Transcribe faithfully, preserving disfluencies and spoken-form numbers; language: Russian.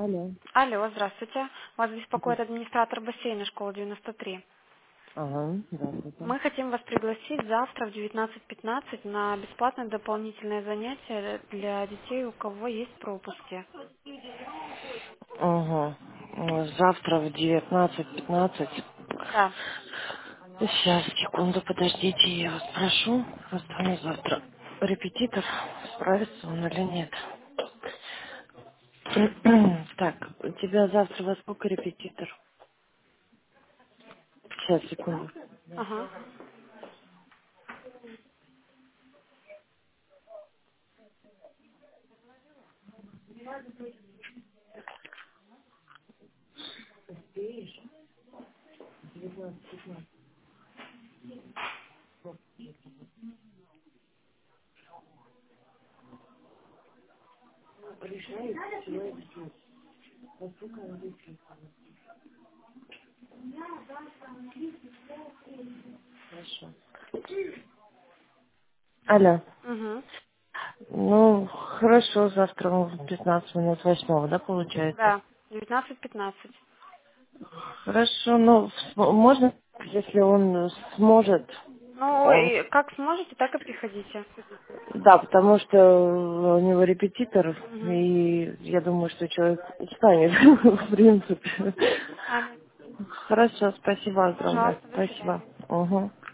Алло. Алло, здравствуйте. Вас Да. беспокоит администратор бассейна школы девяносто три. Ага, здравствуйте. Мы хотим вас пригласить завтра в девятнадцать пятнадцать на бесплатное дополнительное занятие для детей, у кого есть пропуски. Ага. Ну, завтра в девятнадцать пятнадцать. Да. Сейчас, секунду, подождите, я вас прошу. Остану завтра репетитор. Справится он или нет. Так, у тебя завтра во сколько репетитор? Сейчас, секунду. Ага. Хорошо. Алло. Угу. Ну, хорошо, завтра в пятнадцать минут восьмого, да, получается? Да. девятнадцать пятнадцать. Хорошо, ну, см- можно, если он сможет, Ну, он, и как сможете, так и приходите. да, потому что у него репетитор, Угу. и я думаю, что человек устанет, в принципе. Ага. Хорошо, спасибо огромное, Пожалуйста, до спасибо. свидания. Угу.